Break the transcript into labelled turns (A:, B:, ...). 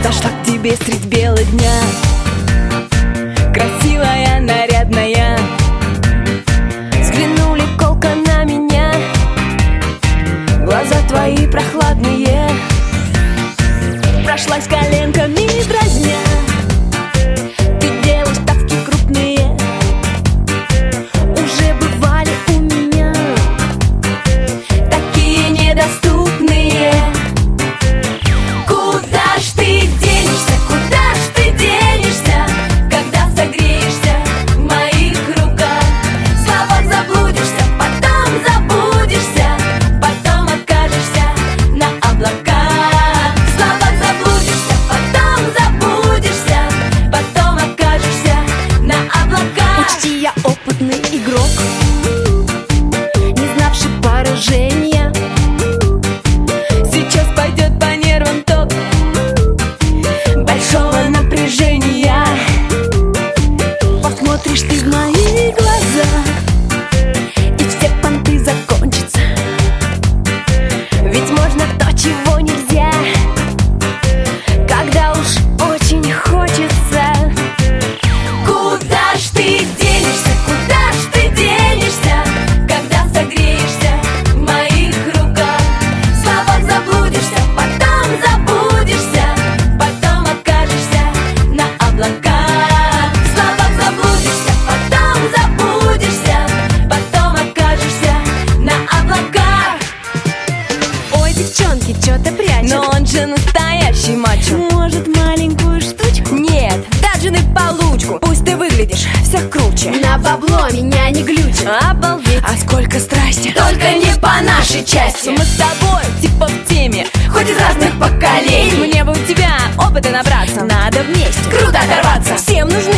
A: Зашла к тебе средь бела дня, красивая, нарядная. Взглянули колко на меня, глаза твои прохладные. Прошлась коленками дразня, ты делаешь ставки крупные. Уже бывали у меня такие недоступные. Куда ж ты денешься, куда ж ты денешься, когда согреешься в моих руках? В словах заблудишься, потом забудешься, потом окажешься на облаках. В словах заблудишься, потом забудешься, потом окажешься на облаках. Учти, я опытный игрок, не знавший поражения. Сейчас пойдет по нервам ток большого напряжения. Посмотришь ты в мои глаза, и все понты закончатся. Ведь можно то, чего нельзя, когда уж очень хочется. Куда ж ты денешься, куда ж ты денешься, когда согреешься в моих руках? В словах заблудишься, потом забудешься, потом окажешься на облаках. В словах заблудишься, потом забудешься, потом окажешься на облаках.
B: Ой, девчонки, чё-то прячут.
A: Но он же настоящий мачо.
B: Может, маленькую штучку?
A: Нет, даже на получку. Пусть ты выглядишь все круче.
B: На бабло меня не глючит.
A: Обалдеть,
B: А сколько страсти,
A: только не по нашей части. Мы с тобой типа в теме,
B: хоть из разных поколений.
A: мне бы у тебя опыта набраться. Надо вместе
B: Круто оторваться.
A: Всем нужны